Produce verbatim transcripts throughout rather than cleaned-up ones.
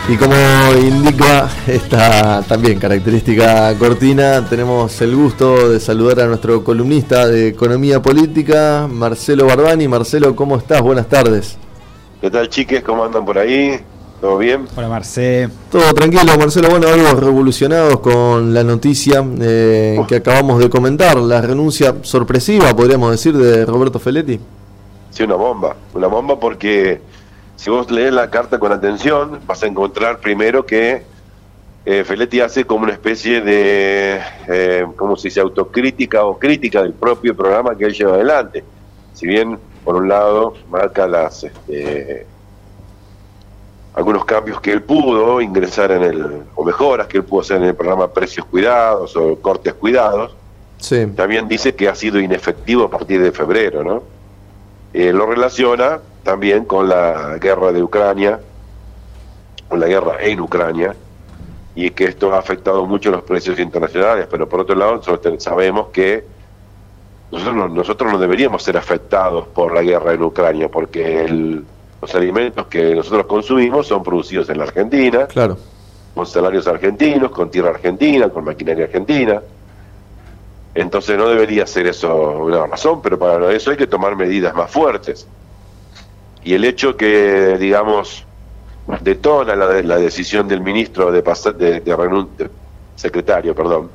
Y como indica esta también característica cortina, tenemos el gusto de saludar a nuestro columnista de Economía Política, Marcelo Barbani. Marcelo, ¿cómo estás? Buenas tardes. ¿Qué tal, chiques? ¿Cómo andan por ahí? ¿Todo bien? Hola, Marcelo. Todo tranquilo, Marcelo. Bueno, algo revolucionados con la noticia eh, que acabamos de comentar, la renuncia sorpresiva, podríamos decir, de Roberto Feletti. Sí, una bomba. Una bomba porque si vos lees la carta con atención, vas a encontrar primero que eh, Feletti hace como una especie de, eh, ¿cómo se dice?, autocrítica o crítica del propio programa que él lleva adelante. Si bien, por un lado, marca las este, algunos cambios que él pudo ingresar en el, o mejoras que él pudo hacer en el programa Precios Cuidados o Cortes Cuidados, sí. También dice que ha sido inefectivo a partir de febrero, ¿no? Eh, lo relaciona también con la guerra de Ucrania, con la guerra en Ucrania, y que esto ha afectado mucho los precios internacionales, pero por otro lado nosotros sabemos que nosotros no, nosotros no deberíamos ser afectados por la guerra en Ucrania, porque el, los alimentos que nosotros consumimos son producidos en la Argentina, claro, con salarios argentinos, con tierra argentina, con maquinaria argentina. Entonces no debería ser eso una razón, pero para eso hay que tomar medidas más fuertes. Y el hecho que, digamos, detona la, la decisión del ministro de pasar, de, de renuncia, secretario, perdón,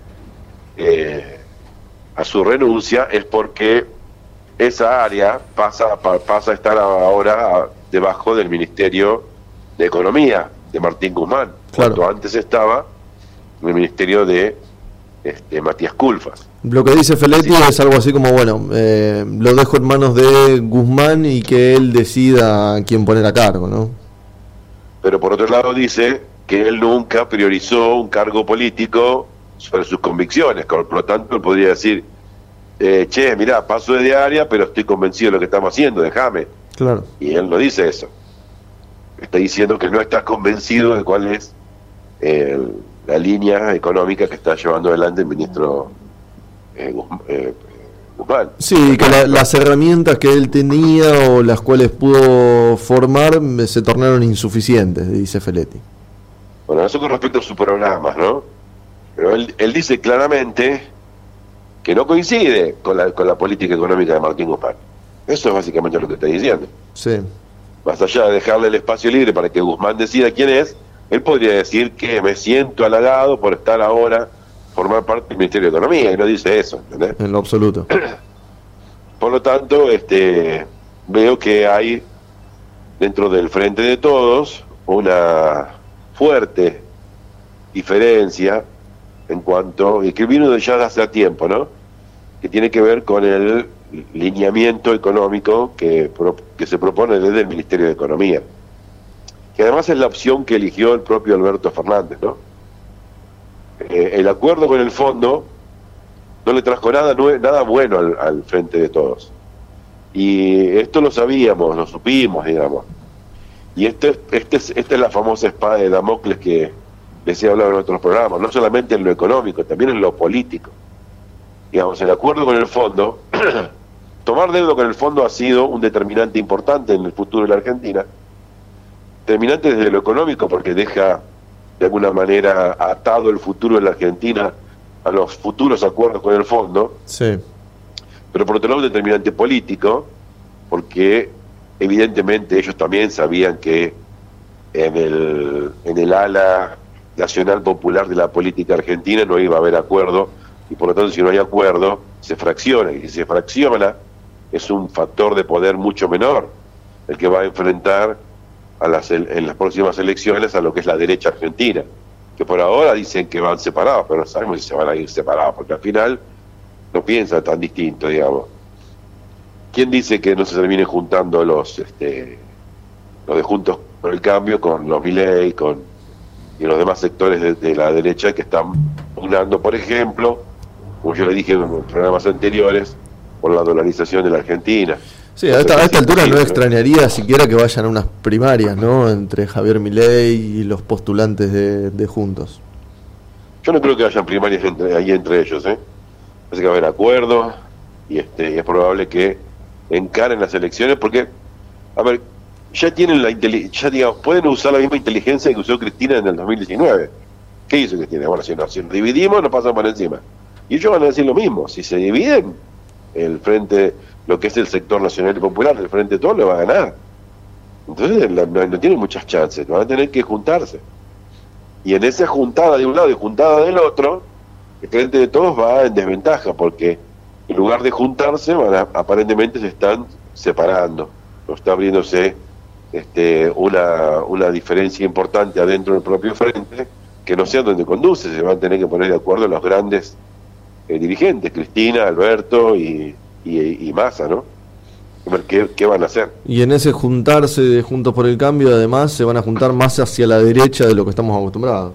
eh, a su renuncia, es porque esa área pasa, pa, pasa a estar ahora debajo del Ministerio de Economía, de Martín Guzmán, claro. Cuando antes estaba en el Ministerio de Este, Matías Culfas. Lo que dice Feletti sí. es algo así como, bueno, eh, lo dejo en manos de Guzmán y que él decida a quién poner a cargo, ¿no? Pero por otro lado dice que él nunca priorizó un cargo político sobre sus convicciones, por lo tanto él podría decir, eh, che, mirá, paso de área, pero estoy convencido de lo que estamos haciendo, déjame. Claro. Y él no dice eso. Está diciendo que no está convencido de cuál es el la línea económica que está llevando adelante el ministro eh, eh, Guzmán. Sí, que la, las herramientas que él tenía o las cuales pudo formar se tornaron insuficientes, dice Feletti. Bueno, eso con respecto a sus programas, ¿no? Pero él, él dice claramente que no coincide con la, con la política económica de Martín Guzmán. Eso es básicamente lo que está diciendo. Sí. Más allá de dejarle el espacio libre para que Guzmán decida quién es, él podría decir que me siento halagado por estar ahora, formar parte del Ministerio de Economía, y no dice eso, ¿entendés? En lo absoluto. Por lo tanto, este, veo que hay dentro del Frente de Todos una fuerte diferencia en cuanto, y que vino ya de hace tiempo, ¿no? Que tiene que ver con el lineamiento económico que, que se propone desde el Ministerio de Economía, que además es la opción que eligió el propio Alberto Fernández, ¿no? Eh, el acuerdo con el fondo no le trajo nada, nada bueno al, al Frente de Todos. Y esto lo sabíamos, lo supimos, digamos. Y este, este es, esta es la famosa espada de Damocles que les he hablado en otros programas, no solamente en lo económico, también en lo político. Digamos, el acuerdo con el fondo, tomar deuda con el fondo ha sido un determinante importante en el futuro de la Argentina, determinante desde lo económico porque deja de alguna manera atado el futuro de la Argentina a los futuros acuerdos con el fondo, sí. Pero por otro lado determinante político porque evidentemente ellos también sabían que en el, en el ala nacional popular de la política argentina no iba a haber acuerdo y por lo tanto si no hay acuerdo se fracciona, y si se fracciona es un factor de poder mucho menor el que va a enfrentar a las, en las próximas elecciones a lo que es la derecha argentina, que por ahora dicen que van separados, pero no sabemos si se van a ir separados, porque al final no piensan tan distinto, digamos. ¿Quién dice que no se terminen juntando los este, los de Juntos por el Cambio con los Milei con, y los demás sectores de, de la derecha que están pugnando, por ejemplo, como yo le dije en programas anteriores, por la dolarización de la Argentina? Sí, a esta, a esta altura no extrañaría siquiera que vayan a unas primarias, ¿no? Entre Javier Milei y los postulantes de, de Juntos. Yo no creo que hayan primarias entre, ahí entre ellos, ¿eh? Parece que va a haber acuerdos y este, es probable que encaren las elecciones porque, a ver, ya tienen la inteligencia, ya digamos, pueden usar la misma inteligencia que usó Cristina en el dos mil diecinueve. ¿Qué hizo Cristina? Bueno, si nos, si nos dividimos, nos pasan por encima. Y ellos van a decir lo mismo. Si se dividen, el frente, lo que es el sector nacional y popular, el frente de todos, le va a ganar. Entonces no, no tienen muchas chances, van a tener que juntarse. Y en esa juntada de un lado y juntada del otro, el frente de todos va en desventaja, porque en lugar de juntarse, van a, aparentemente se están separando. No está abriéndose este, una, una diferencia importante adentro del propio frente, que no sé a dónde conduce. Se van a tener que poner de acuerdo los grandes eh, dirigentes, Cristina, Alberto y, y, y Massa, ¿no? A ver qué, qué van a hacer. Y en ese juntarse de Juntos por el Cambio, además, se van a juntar más hacia la derecha de lo que estamos acostumbrados.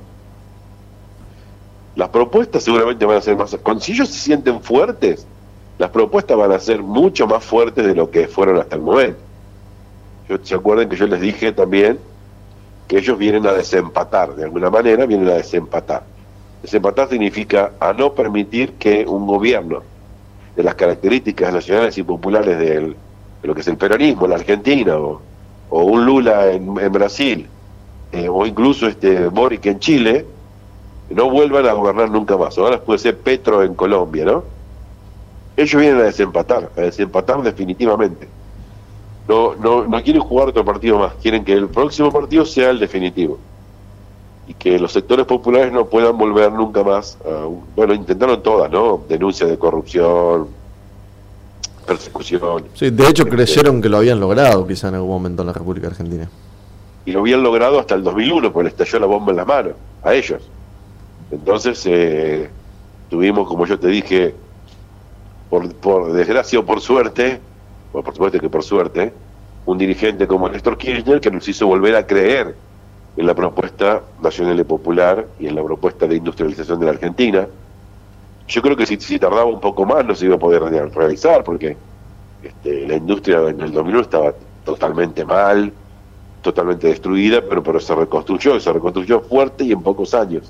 Las propuestas seguramente van a ser más... Si ellos se sienten fuertes, las propuestas van a ser mucho más fuertes de lo que fueron hasta el momento. Yo, ¿se acuerdan que yo les dije también que ellos vienen a desempatar? De alguna manera vienen a desempatar. Desempatar significa a no permitir que un gobierno de las características nacionales y populares del, de lo que es el peronismo en la Argentina, o, o un Lula en, en Brasil, eh, o incluso este Boric en Chile, no vuelvan a gobernar nunca más. Ahora puede ser Petro en Colombia, ¿no? Ellos vienen a desempatar, a desempatar definitivamente. No, no, no quieren jugar otro partido más, quieren que el próximo partido sea el definitivo. Y que los sectores populares no puedan volver nunca más a un, bueno, intentaron todas, ¿no? Denuncias de corrupción, persecución. Sí, de hecho creyeron que lo habían logrado quizá en algún momento en la República Argentina. Y lo habían logrado hasta el dos mil uno, porque les estalló la bomba en las manos, a ellos. Entonces, eh, tuvimos, como yo te dije, por, por desgracia o por suerte, bueno, por supuesto que por suerte, un dirigente como Néstor Kirchner que nos hizo volver a creer en la propuesta nacional y popular y en la propuesta de industrialización de la Argentina. Yo creo que si, si tardaba un poco más no se iba a poder realizar, porque este, la industria en el dos mil uno estaba totalmente mal, totalmente destruida, pero, pero se reconstruyó, se reconstruyó fuerte y en pocos años.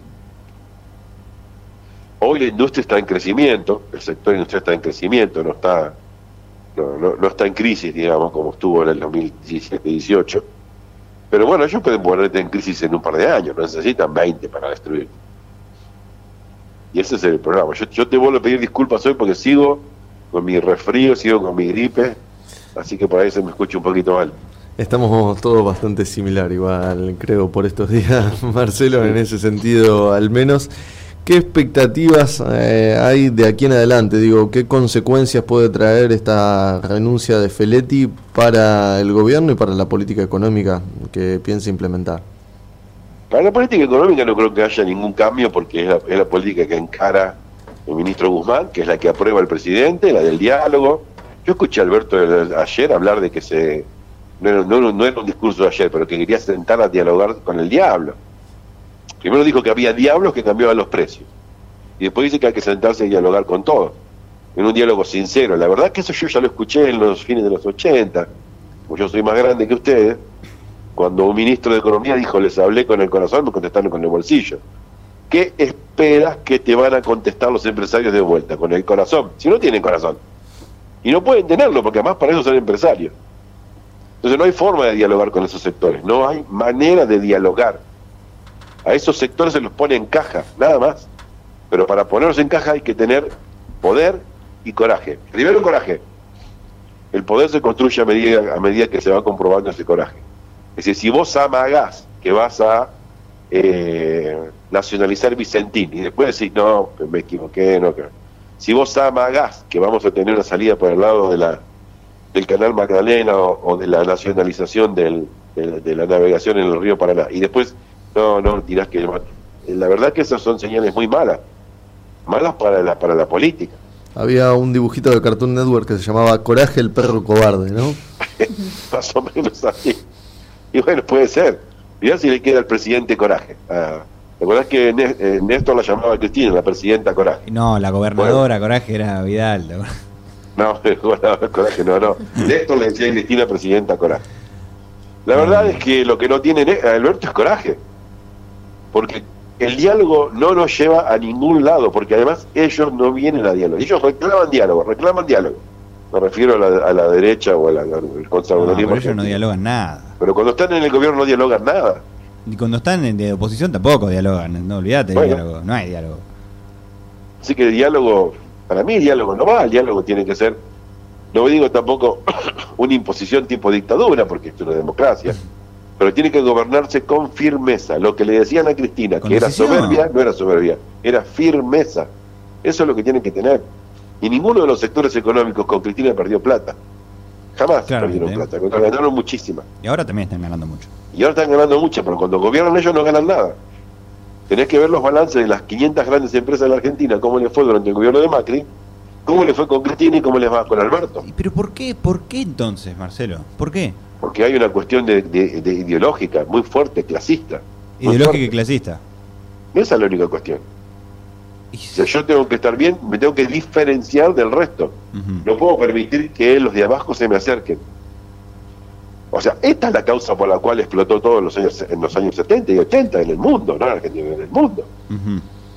Hoy la industria está en crecimiento, el sector industrial está en crecimiento, no está no, no, no está en crisis, digamos, como estuvo en el dos mil diecisiete dieciocho. Pero bueno, ellos pueden ponerte en crisis en un par de años, no necesitan veinte para destruir. Y ese es el programa. Yo, yo te vuelvo a pedir disculpas hoy porque sigo con mi resfrío, sigo con mi gripe, así que por ahí se me escucha un poquito mal. Estamos todos bastante similar, igual, creo, por estos días, Marcelo, en ese sentido al menos. ¿Qué expectativas eh, hay de aquí en adelante? Digo, ¿qué consecuencias puede traer esta renuncia de Feletti para el gobierno y para la política económica que piensa implementar? Para la política económica no creo que haya ningún cambio, porque es la, es la política que encara el ministro Guzmán, que es la que aprueba el presidente, la del diálogo. Yo escuché a Alberto ayer hablar de que se... No era, no, no era un discurso de ayer, pero que quería sentar a dialogar con el diablo. Primero dijo que había diablos que cambiaban los precios. Y después dice que hay que sentarse y dialogar con todos. En un diálogo sincero. La verdad que eso yo ya lo escuché en los fines de los ochenta. Como yo soy más grande que ustedes. Cuando un ministro de Economía dijo, les hablé con el corazón, me contestaron con el bolsillo. ¿Qué esperas que te van a contestar los empresarios de vuelta? Con el corazón. Si no tienen corazón. Y no pueden tenerlo, porque además para eso son empresarios. Entonces no hay forma de dialogar con esos sectores. No hay manera de dialogar. A esos sectores se los pone en caja, nada más. Pero para ponerlos en caja hay que tener poder y coraje. Primero coraje. El poder se construye a medida, a medida que se va comprobando ese coraje. Es decir, si vos amagás que vas a eh, nacionalizar Vicentín y después decís, no, me equivoqué, no creo. Si vos amagás que vamos a tener una salida por el lado de la del canal Magdalena o, o de la nacionalización del, de, de la navegación en el río Paraná, y después no, no, dirás que... La verdad que esas son señales muy malas. Malas para la, para la política. Había un dibujito de Cartoon Network que se llamaba Coraje el perro cobarde, ¿no? Más o menos así. Y bueno, puede ser. Mirá si le queda al presidente Coraje. Ah, ¿te acordás que eh, Néstor la llamaba Cristina, la presidenta Coraje? No, la gobernadora bueno. Coraje era Vidal. No, el gobernador Coraje no, no. Néstor le decía a Cristina presidenta Coraje. La verdad es que lo que no tiene Alberto es coraje. Porque el diálogo no nos lleva a ningún lado, porque además ellos no vienen a diálogo. Ellos reclaman diálogo, reclaman diálogo. Me refiero a la, a la derecha o a la- al conservadurismo. No, pero ellos no argentino. dialogan nada. Pero cuando están en el gobierno no dialogan nada. Y cuando están en de oposición tampoco dialogan. No, olvídate Bueno. del diálogo. No hay diálogo. Así que el diálogo, para mí el diálogo no va, el diálogo tiene que ser, no digo tampoco una imposición tipo dictadura, porque esto es una democracia, pero tiene que gobernarse con firmeza. Lo que le decían a Cristina, Con que era decisión. soberbia, no era soberbia, era firmeza. Eso es lo que tienen que tener. Y ninguno de los sectores económicos con Cristina perdió plata. Jamás Claro, perdieron ¿eh? plata, ganaron muchísima. Y ahora también están ganando mucho. Y ahora están ganando mucho, pero cuando gobiernan ellos no ganan nada. Tenés que ver los balances de las quinientas grandes empresas de la Argentina, cómo les fue durante el gobierno de Macri, cómo le fue con Cristina y cómo les va con Alberto. ¿Y ¿Pero por qué? ¿Por qué entonces, Marcelo? ¿Por qué? Porque hay una cuestión de, de- de ideológica muy fuerte, clasista. muy Ideológica fuerte. y clasista. Esa es la única cuestión. Y- O sea, yo tengo que estar bien, me tengo que diferenciar del resto. Ujú. No puedo permitir que los de abajo se me acerquen. O sea, esta es la causa por la cual explotó todo en los años, en los años setenta y ochenta en el mundo, no en Argentina, en el mundo. Ujú.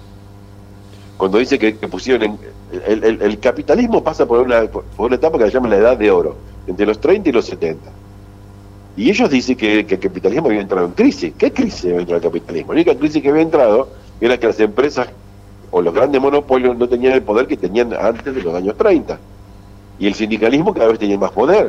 Cuando dice que, que pusieron en, el, el- el capitalismo pasa por una, por una etapa que se llama la edad de oro, entre los treinta y los setenta. Y ellos dicen que, que el capitalismo había entrado en crisis. ¿Qué crisis había entrado el capitalismo? La única crisis que había entrado era que las empresas o los grandes monopolios no tenían el poder que tenían antes de los años treinta. Y el sindicalismo cada vez tenía más poder.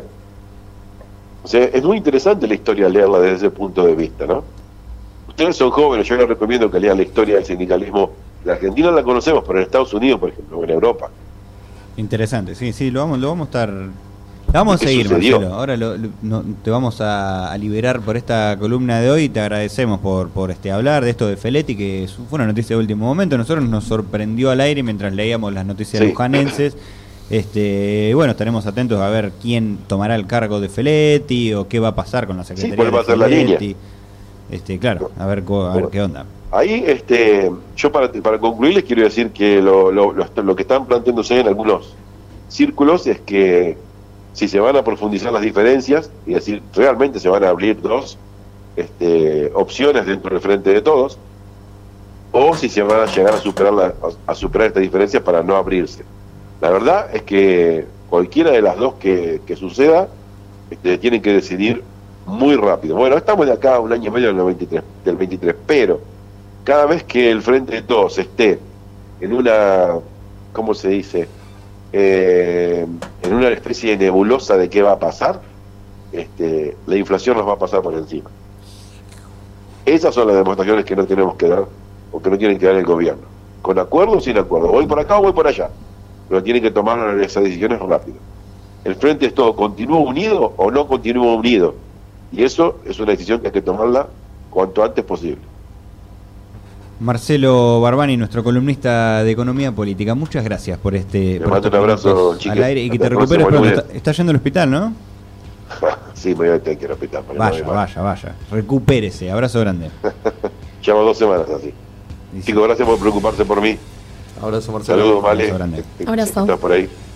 O sea, es muy interesante la historia leerla desde ese punto de vista, ¿no? Ustedes son jóvenes, yo les recomiendo que lean la historia del sindicalismo. La Argentina la conocemos, pero en Estados Unidos, por ejemplo, o en Europa. Interesante, sí, sí, lo vamos, lo vamos a estar. La vamos a ¿Qué seguir, sucedió? Marcelo. Ahora lo- lo- no- te vamos a, a liberar por esta columna de hoy y te agradecemos por, por este hablar de esto de Feletti, que su- fue una noticia de último momento. Nosotros nos sorprendió al aire mientras leíamos las noticias Sí. lujanenses. Este, bueno, estaremos atentos a ver quién tomará el cargo de Feletti o qué va a pasar con la secretaría cuál va de a ser la Feletti. línea. Este, claro, a ver, co- a ver qué onda. Ahí, este, yo para, para concluir les quiero decir que lo, lo, lo, lo que están planteándose en algunos círculos es que si se van a profundizar las diferencias, y decir, realmente se van a abrir dos este, opciones dentro del frente de todos, o si se van a llegar a superar, la, a, a superar estas diferencias para no abrirse. La verdad es que cualquiera de las dos que, que suceda, este, tienen que decidir muy rápido. Bueno, estamos de acá a un año y medio del veintitrés, del veintitrés, pero cada vez que el frente de todos esté en una, ¿cómo se dice? Eh, en una especie de nebulosa de qué va a pasar, este, la inflación nos va a pasar por encima. Esas son las demostraciones que no tenemos que dar, o que no tienen que dar el gobierno. Con acuerdo o sin acuerdo. Voy por acá o voy por allá. Pero tienen que tomar esas decisiones rápido. El frente es todo, ¿continúa unido o no continúa unido? Y eso es una decisión que hay que tomarla cuanto antes posible. Marcelo Barbani, nuestro columnista de Economía Política, muchas gracias por este Le por mando estos un abrazo, minutos chiques. al aire y que te Hasta la recuperes próxima, pronto. muy Está, está yendo al hospital, ¿no? Sí, me voy a tener que respetar. pero no Vaya, me mal. vaya, vaya. Recupérese. Abrazo grande. Llevo dos semanas así. Dice- Chicos, gracias por preocuparse por mí. Abrazo, Marcelo. Saludos, Vale. Abrazo grande. Que- que- Abrazo. que estás por ahí.